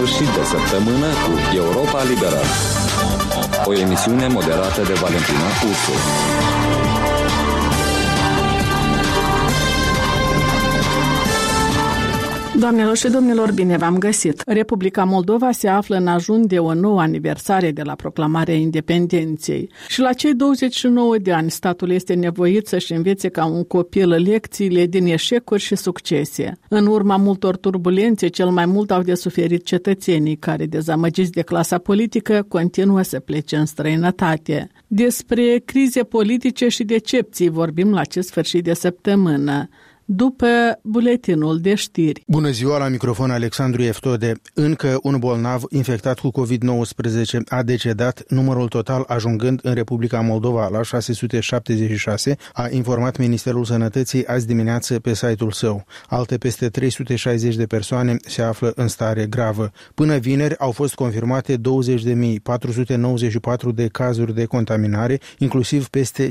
sfârșit de săptămână cu Europa Liberă. O emisiune moderată de Valentina Ursu. Doamnelor și domnilor, bine v-am găsit! Republica Moldova se află în ajun de o nouă aniversare de la proclamarea independenței și la cei 29 de ani statul este nevoit să-și învețe ca un copil lecțiile din eșecuri și succese. În urma multor turbulențe, cel mai mult au de suferit cetățenii care, dezamăgiți de clasa politică, continuă să plece în străinătate. Despre crize politice și decepții vorbim la acest sfârșit de săptămână, după buletinul de știri. Bună ziua, la microfon Alexandru Eftode. Încă un bolnav infectat cu COVID-19 a decedat, numărul total ajungând în Republica Moldova la 676, a informat Ministerul Sănătății azi dimineață pe site-ul său. Alte peste 360 de persoane se află în stare gravă. Până vineri au fost confirmate 20.494 de cazuri de contaminare, inclusiv peste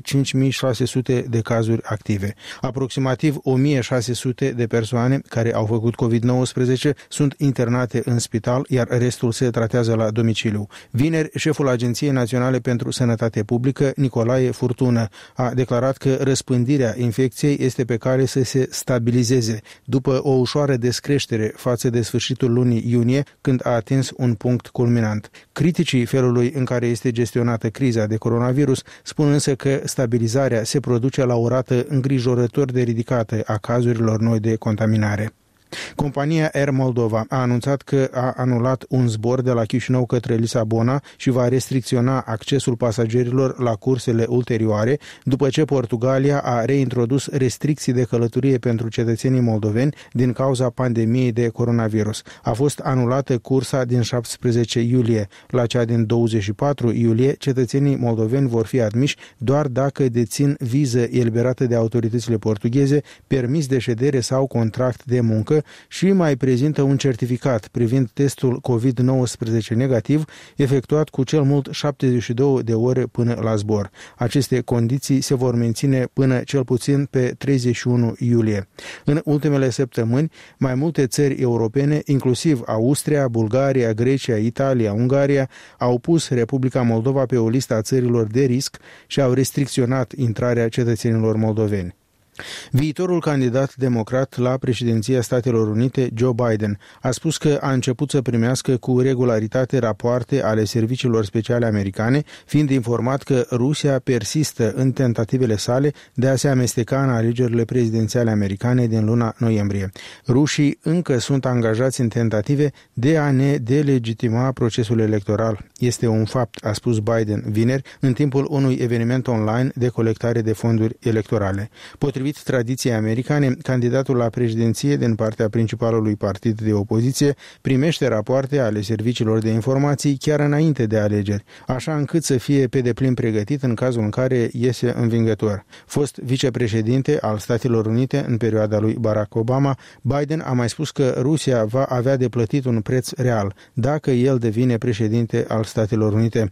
5.600 de cazuri active. Aproximativ 1.600 de persoane care au făcut COVID-19 sunt internate în spital, iar restul se tratează la domiciliu. Vineri, șeful Agenției Naționale pentru Sănătate Publică, Nicolae Furtună, a declarat că răspândirea infecției este pe cale să se stabilizeze, după o ușoară descreștere față de sfârșitul lunii iunie, când a atins un punct culminant. Criticii felului în care este gestionată criza de coronavirus spun însă că stabilizarea se produce la o rată îngrijorător de ridicată a cazurilor noi de contaminare. Compania Air Moldova a anunțat că a anulat un zbor de la Chișinău către Lisabona și va restricționa accesul pasagerilor la cursele ulterioare, după ce Portugalia a reintrodus restricții de călătorie pentru cetățenii moldoveni din cauza pandemiei de coronavirus. A fost anulată cursa din 17 iulie. La cea din 24 iulie, cetățenii moldoveni vor fi admiși doar dacă dețin viză eliberată de autoritățile portugheze, permis de ședere sau contract de muncă și mai prezintă un certificat privind testul COVID-19 negativ efectuat cu cel mult 72 de ore până la zbor. Aceste condiții se vor menține până cel puțin pe 31 iulie. În ultimele săptămâni, mai multe țări europene, inclusiv Austria, Bulgaria, Grecia, Italia, Ungaria, au pus Republica Moldova pe o listă a țărilor de risc și au restricționat intrarea cetățenilor moldoveni. Viitorul candidat democrat la președinția Statelor Unite, Joe Biden, a spus că a început să primească cu regularitate rapoarte ale serviciilor speciale americane, fiind informat că Rusia persistă în tentativele sale de a se amesteca în alegerile prezidențiale americane din luna noiembrie. Rușii încă sunt angajați în tentative de a ne delegitima procesul electoral. Este un fapt, a spus Biden vineri, în timpul unui eveniment online de colectare de fonduri electorale. Potrivit tradiției americane, candidatul la președinție din partea principalului partid de opoziție primește rapoarte ale serviciilor de informații chiar înainte de alegeri, așa încât să fie pe deplin pregătit în cazul în care iese învingător. Fost vicepreședinte al Statelor Unite în perioada lui Barack Obama, Biden a mai spus că Rusia va avea de plătit un preț real dacă el devine președinte al Statelor Unite.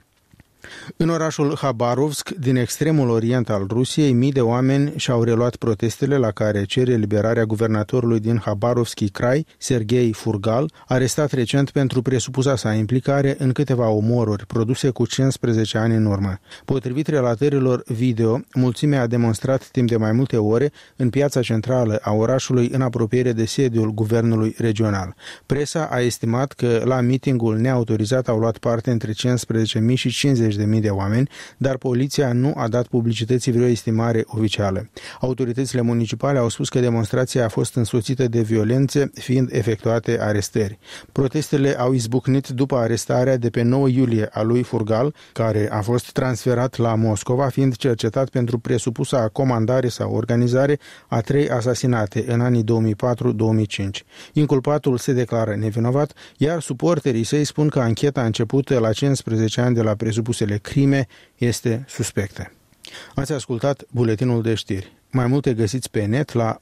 În orașul Habarovsk, din extremul orient al Rusiei, mii de oameni și-au reluat protestele la care cere eliberarea guvernatorului din Habarovski Krai, Sergei Furgal, arestat recent pentru presupusa sa implicare în câteva omoruri produse cu 15 ani în urmă. Potrivit relatărilor video, mulțimea a demonstrat timp de mai multe ore în piața centrală a orașului în apropiere de sediul guvernului regional. Presa a estimat că la mitingul neautorizat au luat parte între 15.000 și 50.000 de oameni, dar poliția nu a dat publicității vreo estimare oficială. Autoritățile municipale au spus că demonstrația a fost însoțită de violențe, fiind efectuate arestări. Protestele au izbucnit după arestarea de pe 9 iulie a lui Furgal, care a fost transferat la Moscova, fiind cercetat pentru presupusa comandare sau organizare a 3 asasinate în anii 2004-2005. Inculpatul se declară nevinovat, iar suporterii săi spun că ancheta începută la 15 ani de la presupusele crime este suspectă. Ați ascultat buletinul de știri. Mai multe găsiți pe net la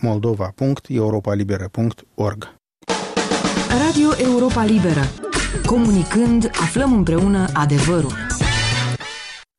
moldova.europalibera.org. Radio Europa Liberă. Comunicând, aflăm împreună adevărul.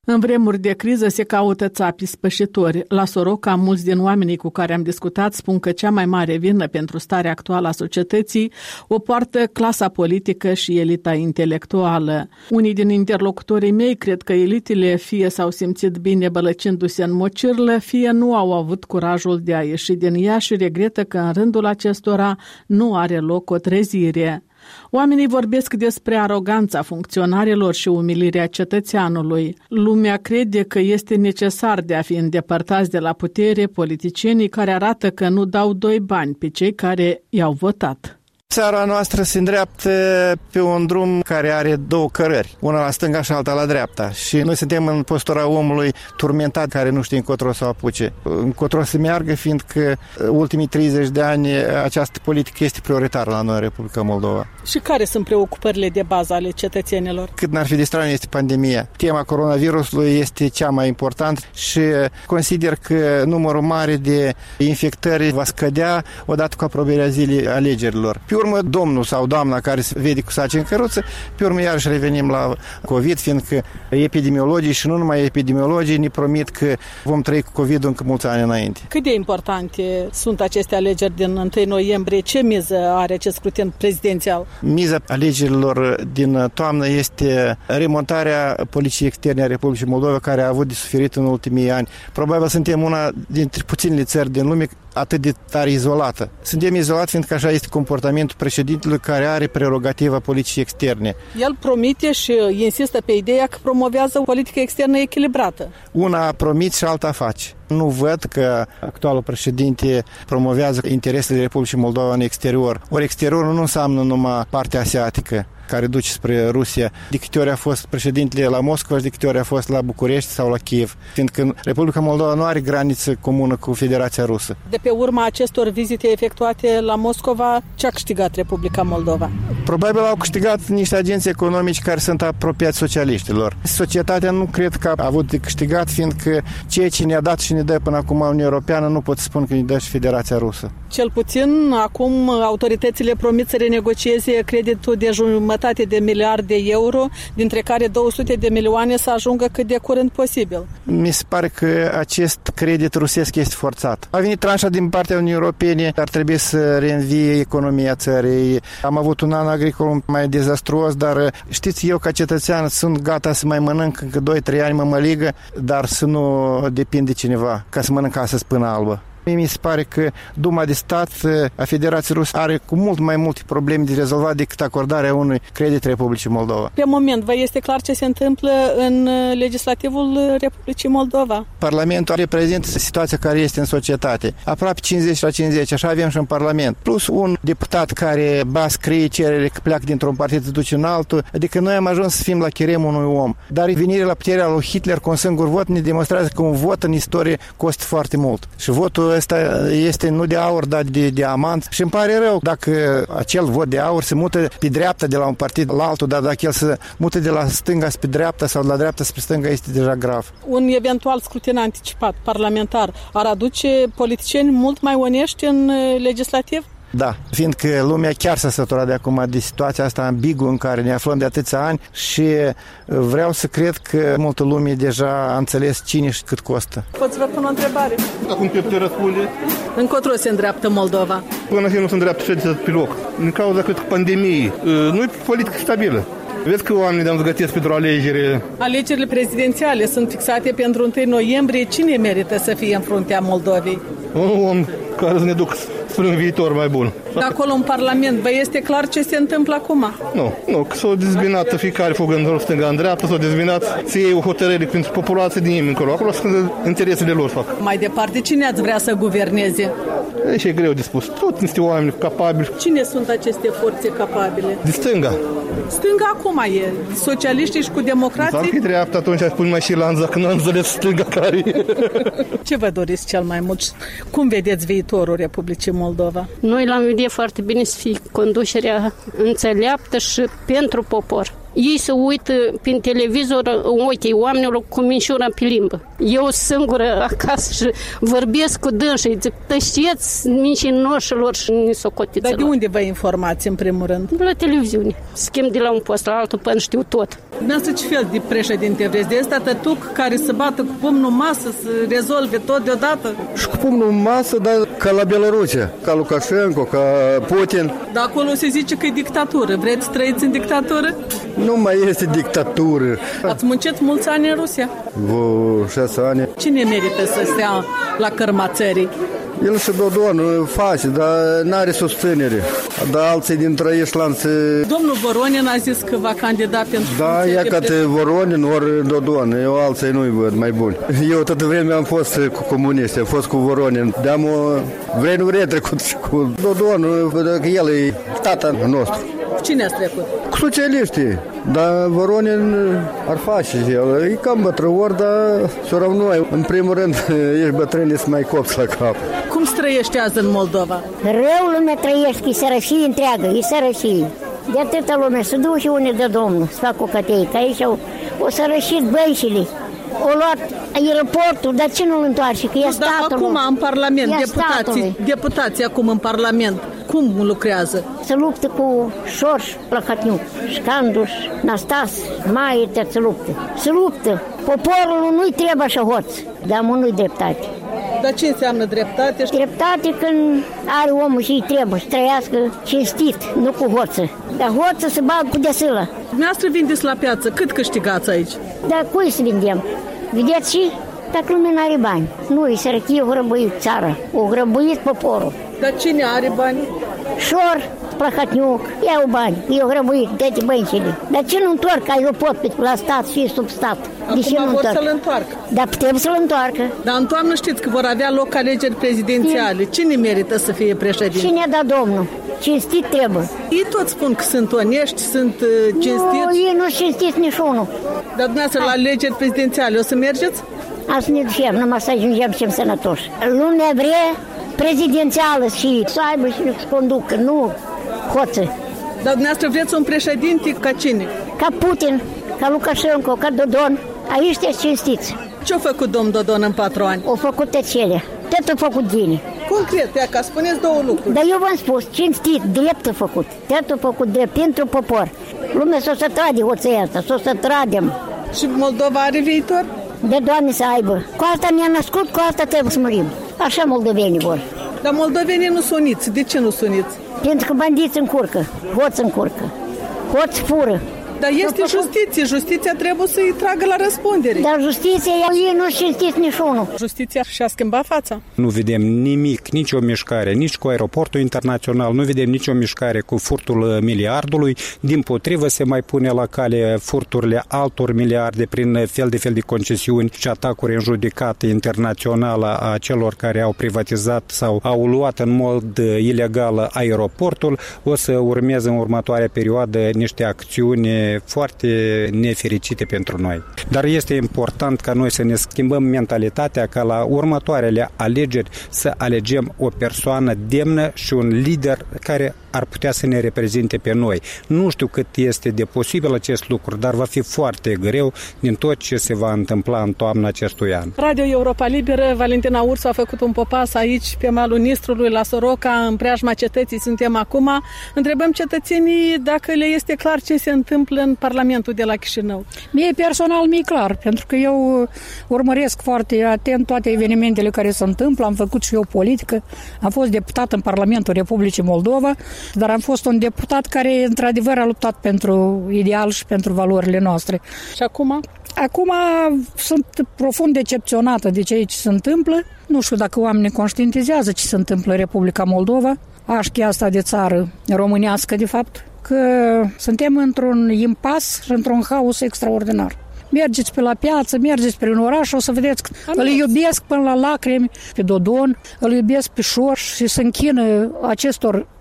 În vremuri de criză se caută țapii spășitori. La Soroca, mulți din oamenii cu care am discutat spun că cea mai mare vină pentru starea actuală a societății o poartă clasa politică și elita intelectuală. Unii din interlocutorii mei cred că elitele fie s-au simțit bine bălăcindu-se în mocirlă, fie nu au avut curajul de a ieși din ea și regretă că în rândul acestora nu are loc o trezire. Oamenii vorbesc despre aroganța funcționarilor și umilirea cetățeanului. Lumea crede că este necesar de a fi îndepărtați de la putere politicienii care arată că nu dau doi bani pe cei care i-au votat. Țara noastră se îndreaptă pe un drum care are două cărări, una la stânga și alta la dreapta. Și noi suntem în postura omului turmentat care nu știe încotro să o apuce. Încotro să meargă, fiindcă ultimii 30 de ani această politică este prioritară la noi în Republica Moldova. Și care sunt preocupările de bază ale cetățenilor? Cât n-ar fi de straniu este pandemia. Tema coronavirusului este cea mai importantă și consider că numărul mare de infectări va scădea odată cu apropierea zilei alegerilor. Pe urmă, domnul sau doamna care se vede cu saci în căruță, pe urmă iarăși revenim la COVID, fiindcă epidemiologii și nu numai epidemiologii ne promit că vom trăi cu COVID încă mulți ani înainte. Cât de importante sunt aceste alegeri din 1 noiembrie? Ce miză are acest scrutin prezidențial? Miza alegerilor din toamnă este remontarea politicii externe a Republicii Moldova, care a avut de suferit în ultimii ani. Probabil suntem una dintre puținele țări din lume atât de tare izolată. Suntem izolați fiindcă așa este comportamentul președintelui care are prerogativa politicii externe. El promite și insistă pe ideea că promovează o politică externă echilibrată. Una promit și alta face. Nu văd că actualul președinte promovează interesele Republicii Moldova în exterior. Ori exteriorul nu înseamnă numai partea asiatică care duce spre Rusia. De câte ori a fost președintele la Moscova și de câte ori a fost la București sau la Kiev, fiindcă Republica Moldova nu are graniță comună cu Federația Rusă. De pe urma acestor vizite efectuate la Moscova, ce a câștigat Republica Moldova? Probabil au câștigat niște agenți economici care sunt apropiați socialiștilor. Societatea nu cred că a avut de câștigat, fiindcă ceea ce ne-a dat și ne dă până acum Uniunea Europeană nu pot spune că ne dă și Federația Rusă. Cel puțin, acum autoritățile promit să renegocieze creditul de jumătate de miliard de euro, dintre care 200 de milioane să ajungă cât de curând posibil. Mi se pare că acest credit rusesc este forțat. A venit tranșa din partea Uniunii Europene, ar trebui să reînvie economia țării. Am avut un an agricol mai dezastruos, dar știți, eu ca cetățean sunt gata să mai mănânc încă 2-3 ani mămăligă, dar să nu depind de cineva, ca să mănânc astăzi până albă. Mi se pare că Duma de Stat a Federației Ruse are cu mult mai multe probleme de rezolvat decât acordarea unui credit Republicii Moldova. Pe moment, vă este clar ce se întâmplă în legislativul Republicii Moldova? Parlamentul reprezintă situația care este în societate. Aproape 50-50, așa avem și în Parlament. Plus un deputat care scrie cerere că pleacă dintr-un partid să duce în altul. Adică noi am ajuns să fim la cheremul unui om. Dar venirea la puterea lui Hitler cu un singur vot ne demonstrează că un vot în istorie costă foarte mult. Și votul ăsta este nu de aur, dar de diamant. Și îmi pare rău dacă acel vot de aur se mută pe dreapta de la un partid la altul, dar dacă el se mută de la stânga spre dreapta sau de la dreapta spre stânga, este deja grav. Un eventual scrutin anticipat parlamentar ar aduce politicieni mult mai onești în legislativ? Da, fiindcă lumea chiar s-a săturat de acum de situația asta ambiguă în care ne aflăm de atâția ani și vreau să cred că multă lume deja a înțeles cine și cât costă. Pot să vă pun o întrebare? Acum te răspunde. Încotro se îndreaptă Moldova? Până nu se îndreaptă și pe loc. Din cauza cât pandemiei. Nu e politică stabilă. Vezi că oamenii ne-am zgătesc pentru alegeri. Alegerile prezidențiale sunt fixate pentru 1 noiembrie. Cine merită să fie în fruntea Moldovei? Un om care să ne ducă spre un viitor mai bun. De acolo în Parlament, vă este clar ce se întâmplă acum? Nu, că s-au dezbinat fiecare fugând în stânga, în dreapta, s-au dezbinat să iei o hotărâre pentru populație din încolo. Acolo sunt interesele lor fac. Mai departe, cine ați vrea să guverneze? E greu de spus. Tot niște oameni capabili. Cine sunt aceste forțe capabile? De stânga. Stânga acum e. Socialiștii și cu democrații? Dacă e dreapta, atunci spun mai și Lanza, că nu am înțeles stânga care Ce vă doriți cel mai mult? Cum vedeți viitorul Republicii Moldova? Noi l-am vedea foarte bine să fie conducerea înțeleaptă și pentru popor. ei se uită prin televizor în ochii oamenilor cu minșura pe limbă. Eu singură acasă și vorbesc cu dânsii, zic, tășeți mincinoșilor și nisocotiților. Dar de unde vă informați în primul rând? De la televiziune. Schimb de la un post la altul până știu tot. Dumneavoastră ce fel de președinte vreți? De ăsta tătuc care să bată cu pumnul în masă, să rezolve tot deodată? Și cu pumnul în masă, dar ca la Belarusia, ca Lukashenko, ca Putin. Dar acolo se zice că e dictatură. Vreți să trăiți în dictatură? Nu mai este dictatură. Ați muncit mulți ani în Rusia? 6 ani. Cine merită să stea la cărma țării? El și Dodon face, dar n-are susținere. Dar alții din Trăieșlanțe... Domnul Voronin a zis că va candida pentru... Da, ia ca te Voronin ori Dodon. Eu alții nu-i văd mai buni. Eu toată vremea am fost cu comuniști, am fost cu Voronin. De-am vreunul trecut și cu Dodon, că el e tata nostru. Cine ați trecut? Cu socialiștii. Dar Voronin ar face el. E cam bătrân, dar s-o rău. În primul rând, ești bătrâni să mai copți la cap. Cum străiește azi în Moldova? Rău lume trăiește, e sărășie întreagă, e sărășie. De atâta lume, să duc și unde de Domnul, să fac o cătei, că aici o sărășit bănșile. O luat aeroportul, dar ce nu-l întoarce? Că e statul. Acum în Parlament, deputații acum în Parlament, cum lucrează? Se luptă cu Șorș, Plăcătniuc, Șcanduș, Nastas, Maier, se luptă. Se luptă. Poporul nu-i trebuie așa hoț, dar nu-i dreptate. Dar ce înseamnă dreptate? Dreptate când are omul și îi trebuie să trăiască cinstit, nu cu hoță. Dar hoță se bagă cu desâlă. Dumneavoastră vindeți la piață, cât câștigați aici? Dar cui să vindem? Vedeți și? Dacă lumea n-are bani. Nu, e sărăchie, o grăbăit țara, o grăbăit poporul. Dar cine are bani? Șor, Plăcătniuc, iau bani, eu grăbăit, dă-te băncile. Dar ce nu întorc aeroportul la stat și sub stat? Acum vor să-l întoarcă. Dar putem să-l întoarcă. Dar în toamnă știți că vor avea loc alegeri prezidențiale. Cine merită să fie președinte? Cine a dat Domnul? Cinstit trebuie. Ei tot spun că sunt onești, sunt cinstiți. Nu, ei nu cinstiți niciunul. Dar dumneavoastră la alegeri prezidențiale o să mergeți? Asta ne ducem, numai să ajungem și sănătoși. Lumea vrea prezidențială și să aibă și să conducă, nu hoță. Dar dumneavoastră vreți un președinte ca cine? Ca Putin, ca Lukashenko, ca Dodon. Aici te cinstiți. Ce-a făcut domnul Dodon în 4 ani? Au făcut tăcele. Tot a făcut bine. Concret, ia ca spuneți 2 lucruri. Dar eu v-am spus, cinstit, drept a făcut. Tot a făcut drept pentru popor. Lumea s-o să trade hoția asta, s-o să tradem. Și Moldova are viitor? De Doamne să aibă. Cu asta ne-a născut, cu asta trebuie să murim. Așa moldovenii vor. Dar moldovenii nu sunt uniți. De ce nu sunt uniți? Pentru că bandiți încurcă, hoți încurcă, hoți fură. Dar este justiție. Justiția trebuie să-i tragă la răspundere. Dar justiția, ei nu știți niciunul. Justiția și-a schimbat fața? Nu vedem nimic, nicio mișcare, nici cu aeroportul internațional, nu vedem nicio mișcare cu furtul miliardului. Dimpotrivă se mai pune la cale furturile altor miliarde prin fel de concesiuni și atacuri în judecată internațională a celor care au privatizat sau au luat în mod ilegal aeroportul. O să urmeze în următoarea perioadă niște acțiuni foarte nefericite pentru noi. Dar este important ca noi să ne schimbăm mentalitatea ca la următoarele alegeri să alegem o persoană demnă și un lider care ar putea să ne reprezinte pe noi. Nu știu cât este de posibil acest lucru, dar va fi foarte greu din tot ce se va întâmpla în toamna acestui an. Radio Europa Liberă, Valentina Ursu a făcut un popas aici pe malul Nistrului la Soroca, în preajma cetății suntem acum. Întrebăm cetățenii dacă le este clar ce se întâmplă în Parlamentul de la Chișinău. Mie personal mi-e clar, pentru că eu urmăresc foarte atent toate evenimentele care se întâmplă, am făcut și eu politică, am fost deputat în Parlamentul Republicii Moldova, dar am fost un deputat care într-adevăr a luptat pentru ideal și pentru valorile noastre. Și acum? Acum sunt profund decepționată de ceea ce se întâmplă. Nu știu dacă oamenii conștientizează ce se întâmplă în Republica Moldova, așchi asta de țară românească de fapt, că suntem într-un impas și într-un haos extraordinar. Mergeți pe la piață, mergeți prin oraș, o să vedeți că îl iubesc până la lacrimi pe Dodon, îl iubesc pe Șorș și se închină acestor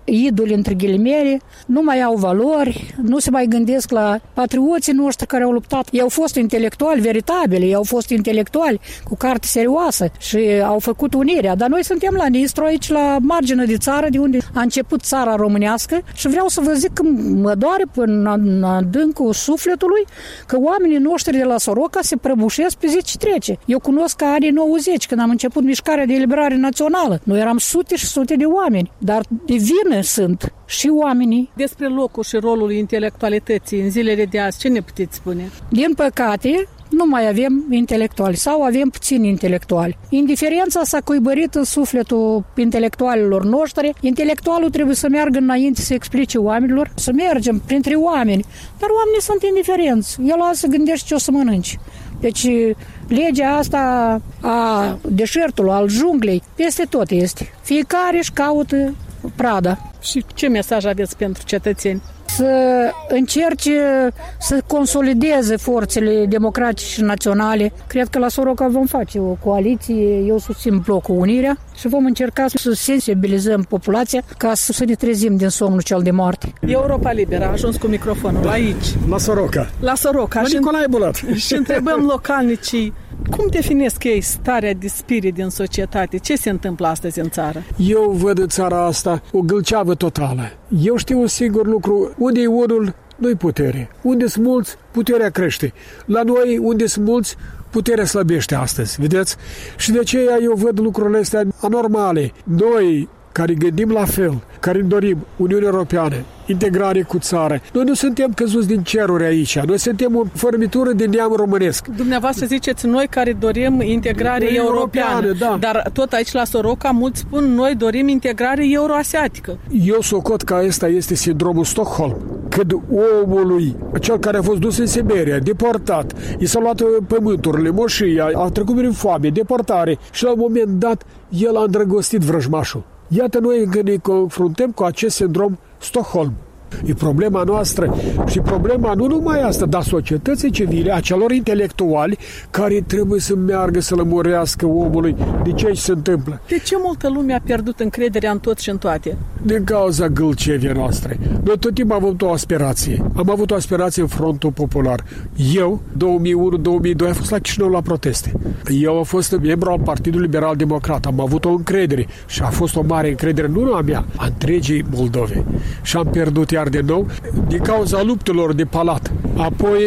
idoli între ghilimele, nu mai au valori, nu se mai gândesc la patrioții noștri care au luptat. Ei au fost intelectuali veritabili, ei au fost intelectuali cu carte serioasă și au făcut unirea, dar noi suntem la Nistru, aici la marginea de țară, de unde a început țara românească și vreau să vă zic că mă doare până în adâncul sufletului că oamenii noștri de la Soroca se prăbușesc pe zi ce trece. Eu cunosc că anii 90, când am început mișcarea de eliberare națională. Noi eram sute și sute de oameni, dar de vină sunt și oamenii. Despre locul și rolul intelectualității în zilele de azi, ce ne puteți spune? Din păcate, nu mai avem intelectuali sau avem puțini intelectuali. Indiferența s-a cuibărit în sufletul intelectualilor noștri. Intelectualul trebuie să meargă înainte să explice oamenilor, să mergem printre oameni. Dar oamenii sunt indiferenți. El lasă să gândește ce o să mănânci. Deci legea asta a deșertului, al junglei, peste tot este. Fiecare își caută prada. Și ce mesaj aveți pentru cetățeni? Să încerce să consolideze forțele democratice și naționale. Cred că la Soroca vom face o coaliție, eu susțin blocul Unirea și vom încerca să sensibilizăm populația ca să ne trezim din somnul cel de moarte. Europa Liberă a ajuns cu microfonul aici. La Soroca. La Soroca. La Nicolae Bulat. Și întrebăm localnicii, cum definesc ei starea de spirit din societate? Ce se întâmplă astăzi în țară? Eu văd în țara asta o gâlceavă totală. Eu știu un singur lucru. Unde e unul, nu-i putere. Unde sunt mulți, puterea crește. La noi, unde sunt mulți, puterea slăbește astăzi. Vedeți? Și de aceea eu văd lucrurile astea anormale. Noi, care gândim la fel, care dorim Uniunea Europeană, integrare cu țară. Noi nu suntem căzuți din ceruri aici. Noi suntem o formitură de neam românesc. Dumneavoastră ziceți noi care dorim integrare europeană, da. Dar tot aici la Soroca mulți spun noi dorim integrare euroasiatică. Eu socot că ăsta este sindromul Stockholm. Când omului, cel care a fost dus în Siberia, deportat, i s-au luat pământurile, moșia, a trecut prin foame, deportare și la un moment dat el a îndrăgostit vrăjmașul. Iată noi când ne confruntăm cu acest sindrom Stockholm. E problema noastră și problema nu numai asta, dar societății civile, a celor intelectuali care trebuie să meargă să lămurească omului de ce se întâmplă. De ce multă lume a pierdut încrederea în tot și în toate? Din cauza gâlceviei noastre. Noi tot timpul am avut o aspirație. Am avut o aspirație în Frontul Popular. Eu, 2001-2002, am fost la Chișinău la proteste. Eu am fost membru al Partidului Liberal Democrat. Am avut o încredere și a fost o mare încredere, nu a mea, a întregii Moldove. Și am pierdut iar de nou din cauza luptelor de palat. Apoi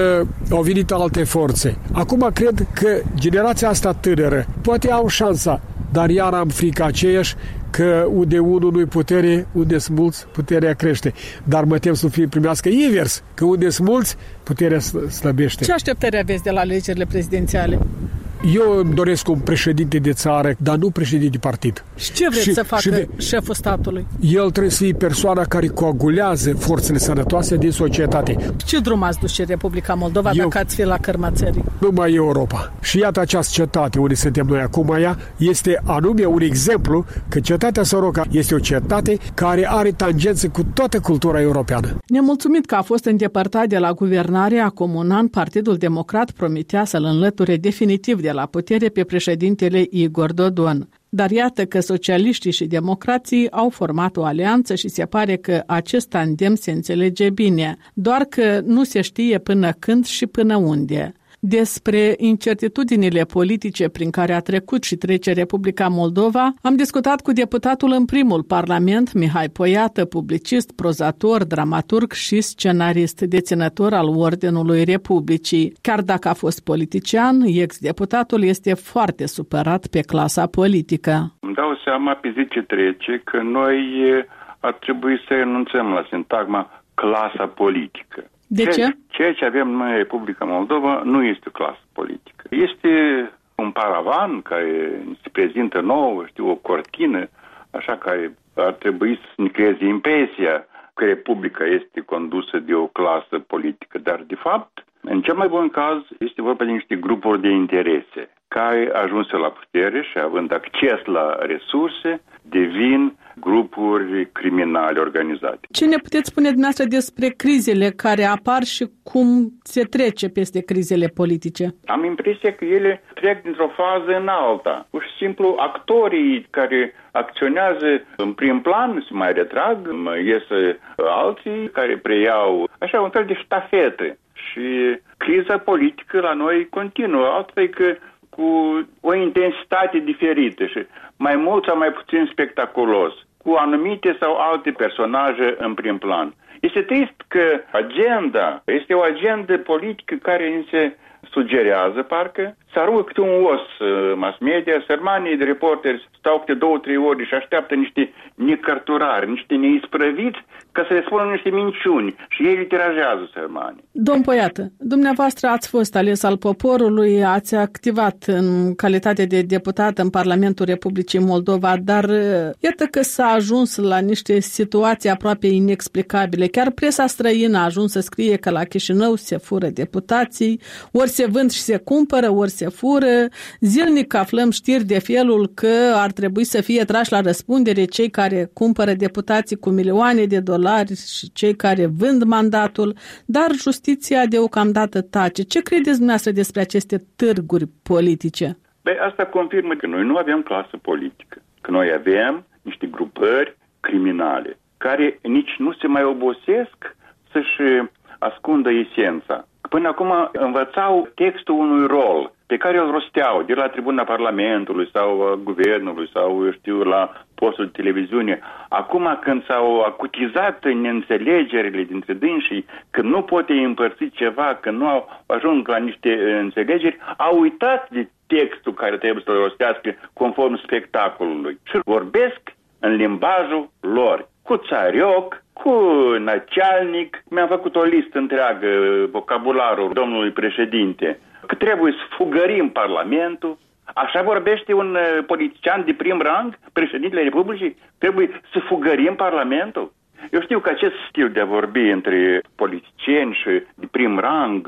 au venit alte forțe. Acum cred că generația asta tânără poate au șansa, dar iar am frică aceeași că unde unul nu-i putere, unde sunt mulți, puterea crește. Dar mă tem să nu primească invers, că unde sunt mulți, puterea slăbește. Ce așteptări aveți de la alegerile prezidențiale? Eu îmi doresc un președinte de țară, dar nu președinte de partid. Și ce vreți să facă șeful statului? El trebuie să fie persoana care coagulează forțele sănătoase din societate. Ce drum ați dus și Republica Moldova dacă ați fi la cărma țării? Numai Europa. Și iată această cetate unde suntem noi acum, ea este anume un exemplu că cetatea Soroca este o cetate care are tangență cu toată cultura europeană. Nemulțumit că a fost îndepărtat de la guvernare, acum un an, Partidul Democrat promitea să-l înlăture definitiv de la putere pe președintele Igor Dodon. Dar iată că socialiștii și democrații au format o alianță și se pare că acest tandem se înțelege bine, doar că nu se știe până când și până unde. Despre incertitudinile politice prin care a trecut și trece Republica Moldova, am discutat cu deputatul în primul parlament, Mihai Poiată, publicist, prozator, dramaturg și scenarist, deținător al Ordinului Republicii. Chiar dacă a fost politician, ex-deputatul este foarte supărat pe clasa politică. Îmi dau seama pe zi ce trece că noi ar trebui să renunțăm la sintagma clasa politică. De ce? Ceea ce avem noi în Republica Moldova nu este o clasă politică. Este un paravan care se prezintă nouă, o cortină, așa care ar trebui să ne creeze impresia că Republica este condusă de o clasă politică. Dar, de fapt, în cel mai bun caz, este vorba de niște grupuri de interese care, ajunse la putere și având acces la resurse, devin grupuri criminale organizate. Ce ne puteți spune dumneavoastră despre crizele care apar și cum se trece peste crizele politice? Am impresia că ele trec dintr-o fază în alta. Pur și simplu, actorii care acționează în prim plan se mai retrag, mai ies alții care preiau așa un fel de ștafetă. Și criza politică la noi continuă. Asta e că cu o intensitate diferită și mai mult sau mai puțin spectaculos, cu anumite sau alte personaje în prim plan. Este trist că agenda este o agendă politică care ni se sugerează, parcă, să aruncă câte un os mass media, sărmanii de reporteri stau câte 2-3 ori și așteaptă niște necărturari, niște neisprăviți ca să le spună niște minciuni și ei îi tirajează sărmanii. Domn Poiată, dumneavoastră ați fost ales al poporului, ați activat în calitate de deputat în Parlamentul Republicii Moldova, dar iată că s-a ajuns la niște situații aproape inexplicabile. Chiar presa străină a ajuns să scrie că la Chișinău se fură deputații, ori se vând și se cumpără, ori se fură. Zilnic aflăm știri de felul că ar trebui să fie trași la răspundere cei care cumpără deputații cu milioane de dolari și cei care vând mandatul, dar justiția deocamdată tace. Ce credeți dumneavoastră despre aceste târguri politice? Asta confirmă că noi nu avem clasă politică, că noi avem niște grupări criminale care nici nu se mai obosesc să-și ascundă esența. Până acum învățau textul unui rol pe care îl rosteau de la tribuna Parlamentului sau a Guvernului sau, eu știu, la postul de televiziune. Acum când s-au acutizat neînțelegerile dintre dânsii, când nu poate împărți ceva, când nu au ajuns la niște înțelegeri, au uitat de textul care trebuie să-l rostească conform spectacolului și vorbesc în limbajul lor, cu țarioc, cu nacealnic. Mi-am făcut o listă întreagă, vocabularul domnului președinte, că trebuie să fugărim Parlamentul. Așa vorbește un politician de prim rang, președintele Republicii? Trebuie să fugărim Parlamentul? Eu știu că acest stil de a vorbi între politicieni și de prim rang,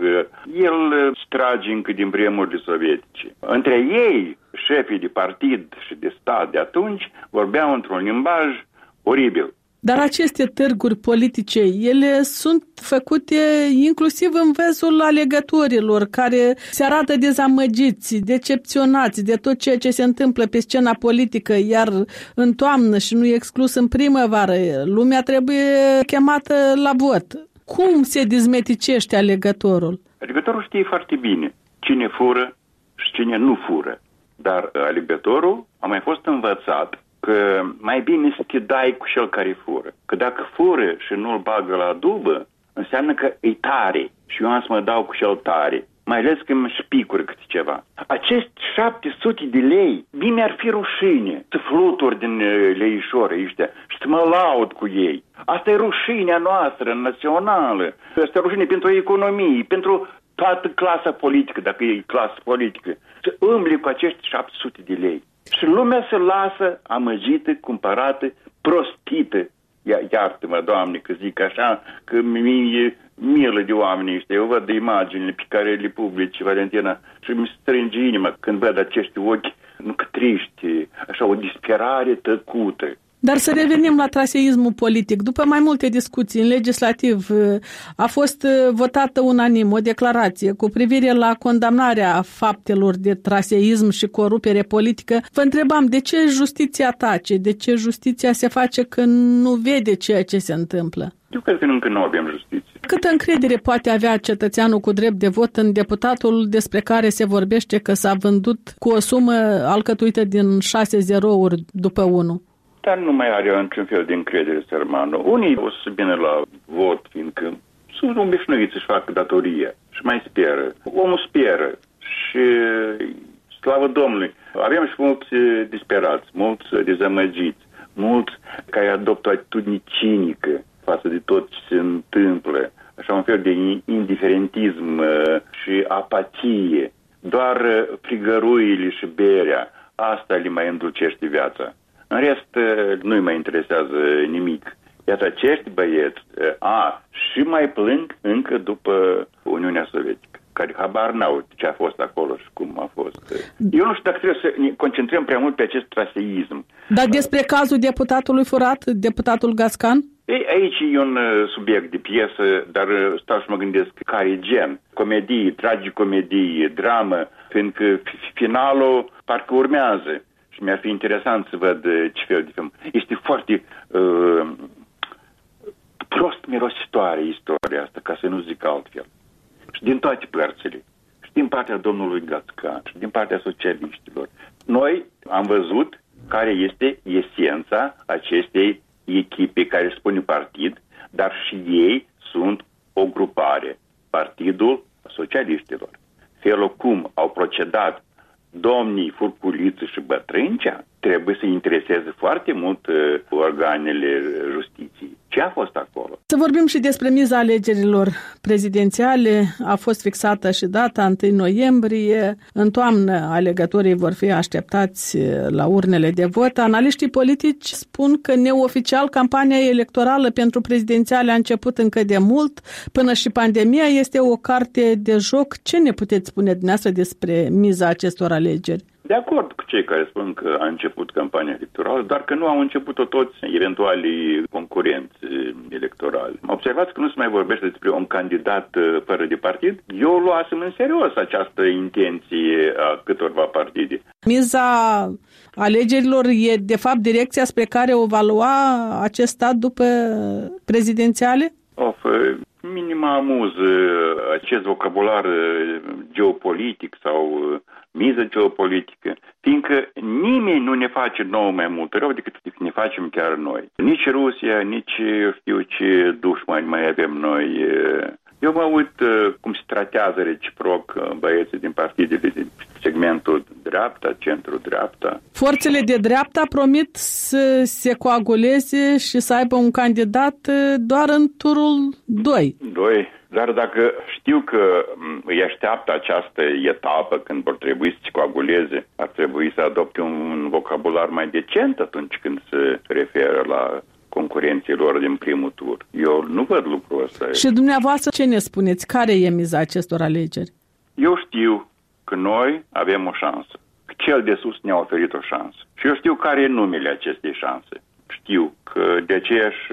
el trage încă din vremurile sovietice. Între ei, șefii de partid și de stat de atunci, vorbeau într-un limbaj oribil. Dar aceste târguri politice, ele sunt făcute inclusiv în văzul alegătorilor care se arată dezamăgiți, decepționați de tot ceea ce se întâmplă pe scena politică, iar în toamnă și nu exclus în primăvară, lumea trebuie chemată la vot. Cum se dezmeticește alegătorul? Alegătorul știe foarte bine cine fură și cine nu fură, dar alegătorul a mai fost învățat că mai bine să te dai cu cel care fură. Că dacă fură și nu-l bagă la dubă, înseamnă că e tare și eu am să mă dau cu cel tare. Mai ales că îmi spicură câte ceva. Acești 700 de lei, bine ar fi rușine să fluturi din leișori ăștia și să mă laud cu ei. Asta e rușinea noastră națională. Asta e rușine pentru economie, pentru toată clasa politică, dacă e clasă politică. Să îmbli cu acești 700 de lei. Și lumea se lasă amăgită, cumpărată, prostită. Iartă-mă, Doamne, că zic așa, că mi-e milă de oamenii ăștia. Eu văd de imaginile pe care le publici, Valentina, și mi strânge inima când văd acești ochi, nu că triști, așa o disperare tăcută. Dar să revenim la traseismul politic. După mai multe discuții în legislativ, a fost votată unanim o declarație cu privire la condamnarea faptelor de traseism și corupere politică. Vă întrebam, de ce justiția tace? De ce justiția se face când nu vede ceea ce se întâmplă? Eu cred că încă nu avem justiție. Câtă încredere poate avea cetățeanul cu drept de vot în deputatul despre care se vorbește că s-a vândut cu o sumă alcătuită din 6 zerouri după 1? Dar nu mai are niciun fel de încredere, sărmanul. Unii o să vină la vot, fiindcă sunt obișnuiți să-și facă datoria și mai speră. Omul speră și, slavă Domnului, avem și mulți disperați, mulți dezamăgiți, mulți care adoptă o atitudine cinică față de tot ce se întâmplă, așa un fel de indiferentism și apatie. Doar frigăruile și berea, asta le mai îndulcește viața. În rest, nu-i mai interesează nimic. Iată, acești băieți și mai plâng încă după Uniunea Sovietică. care habar n-au ce a fost acolo și cum a fost. Eu nu știu dacă trebuie să ne concentrăm prea mult pe acest traseism. Dar despre cazul deputatului furat, deputatul Gascan? Ei, aici e un subiect de piesă, dar stau și mă gândesc care e gen. Comedie, tragicomedie, dramă, fiindcă finalul parcă urmează. Și mi-ar fi interesant să văd ce fel de film. Este foarte prost mirositoare istoria asta, ca să nu zic altfel. Și din toate părțile. Și din partea domnului Gascan, și din partea socialiștilor. Noi am văzut care este esența acestei echipe care își spune partid, dar și ei sunt o grupare, Partidul Socialiștilor. Felul cum au procedat domnii Furculiță și Bătrâncea trebuie să intereseze foarte mult organele justiției. Ce a fost acolo? Să vorbim și despre miza alegerilor prezidențiale. A fost fixată și data 1 noiembrie. În toamnă alegătorii vor fi așteptați la urnele de vot. Analiștii politici spun că neoficial campania electorală pentru prezidențiale a început încă de mult. Până și pandemia este o carte de joc. Ce ne puteți spune dumneavoastră despre miza acestor alegeri? De acord cu cei care spun că a început campania electorală, dar că nu au început-o toți eventualii concurenți electorali. Observați că nu se mai vorbește despre un candidat fără de partid. Eu luasem în serios această intenție a câtorva partide. Miza alegerilor e de fapt direcția spre care o va lua acest stat după prezidențiale? Minim amuză acest vocabular geopolitic sau miză geopolitică, fiindcă nimeni nu ne face nouă mai mult rău decât ne facem chiar noi. Nici Rusia, nici știu ce dușmani mai avem noi. Eu mă uit cum se tratează reciproc băieții din partidele din segmentul dreapta, centru-dreapta. Forțele de dreapta promit să se coaguleze și să aibă un candidat doar în turul 2. Dar dacă știu că îi așteaptă această etapă când vor trebui să se coaguleze, ar trebui să adopte un vocabular mai decent atunci când se referă la concurenții lor din primul tur. Eu nu văd lucrul ăsta. Și dumneavoastră ce ne spuneți? Care e miza acestor alegeri? Eu știu că noi avem o șansă. Cel de sus ne-a oferit o șansă. Și eu știu care e numele acestei șanse. Știu că de aceeași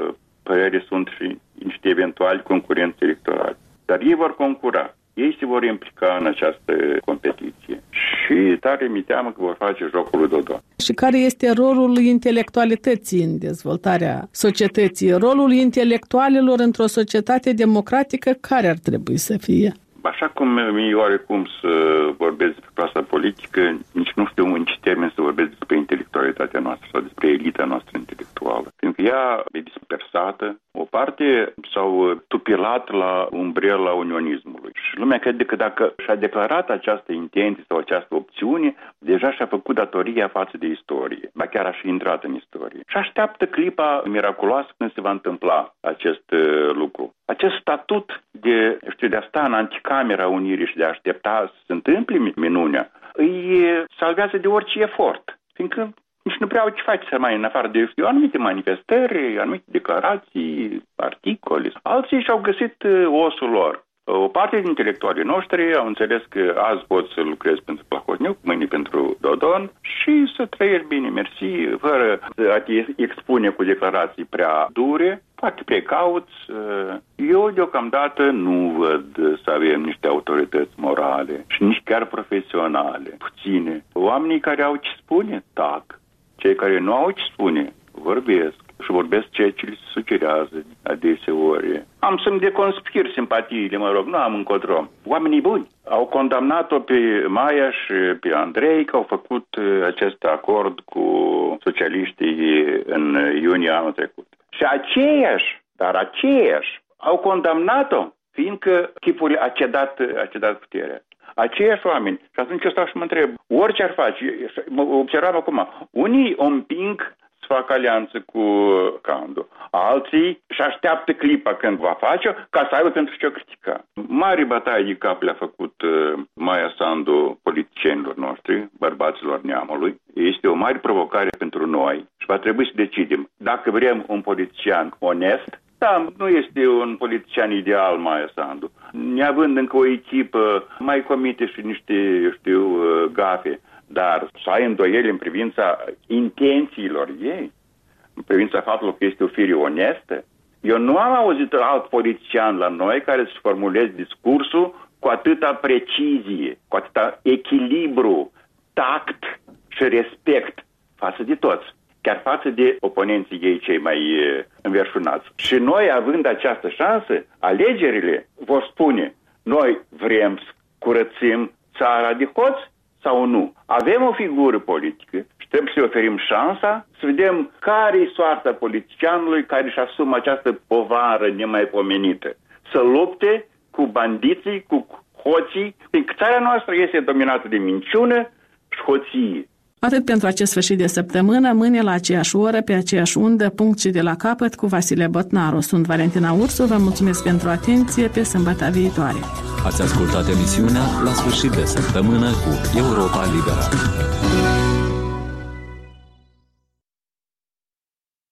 părere sunt și niște eventuali concurenți electorali. Dar ei vor concura. Ei se vor implica în această competiție. Și tare mi teamă că vor face jocul lui Dodon. Și care este rolul intelectualității în dezvoltarea societății? Rolul intelectualilor într-o societate democratică care ar trebui să fie? Așa cum mi-e oarecum să vorbesc despre clasa politică, nici nu știu în ce termen să vorbesc despre intelectualitatea noastră sau despre elita noastră intelectuală. Pentru că ea e dispersată, o parte s-au tupilat la umbrela unionismului. Și lumea crede că dacă și-a declarat această intenție sau această opțiune, deja și-a făcut datoria față de istorie. Ba chiar a și intrat în istorie. Și așteaptă clipa miraculoasă când se va întâmpla acest lucru. Acest statut de a sta în anticamera unirii și de a aștepta să se întâmple minunea, îi salvează de orice efort. Fiindcă nici nu prea au ce face să mai în afară de anumite manifestări, anumite declarații, articole. Alții și-au găsit osul lor. O parte din intelectualii noștri au înțeles că azi pot să lucrez pentru Plahotniuc, mâine pentru Dodon și să trăiești bine, mersi, fără a te expune cu declarații prea dure, foarte precauți. Eu deocamdată nu văd să avem niște autorități morale și nici chiar profesionale, puține. Oamenii care au ce spune, tac. Cei care nu au ce spune, vorbesc. Și vorbesc ceea ce li se sugerează adeseori. Am să-mi deconspir simpatiile, nu am încotro. Oamenii buni au condamnat-o pe Maia și pe Andrei că au făcut acest acord cu socialiștii în iunie anul trecut. Și aceiași au condamnat-o fiindcă chipul a cedat puterea. Aceiași oameni. Și atunci eu stau și mă întreb, orice ar face, observam acum, unii o împing să facă alianță cu Candu. Alții și așteaptă clipa când va face-o ca să aibă pentru ce o critica. Mari bătaie de cap le-a făcut Maia Sandu politicienilor noștri, bărbaților neamului. Este o mare provocare pentru noi și va trebui să decidem dacă vrem un politician onest Da, nu este un politician ideal, Maia Sandu. Neavând încă o echipă, mai comite și niște, gafe, dar să ai îndoieli în privința intențiilor ei, în privința faptului că este o fire onestă. Eu nu am auzit alt politician la noi care să-și formuleze discursul cu atâta precizie, cu atâta echilibru, tact și respect față de toți, chiar față de oponenții ei cei mai înverșunați. Și noi, având această șansă, alegerile vor spune, noi vrem să curățim țara de hoți sau nu. Avem o figură politică și trebuie să-i oferim șansa să vedem care e soarta politicianului care își asumă această povară nemaipomenită. Să lupte cu bandiții, cu hoții, fiindcă țara noastră este dominată de minciună și hoție. Atât pentru acest sfârșit de săptămână, mâine la aceeași oră, pe aceeași undă, punct și de la capăt cu Vasile Botnaru. Sunt Valentina Ursu, vă mulțumesc pentru atenție, pe sâmbătă viitoare. Ați ascultat emisiunea La sfârșit de săptămână cu Europa Liberă.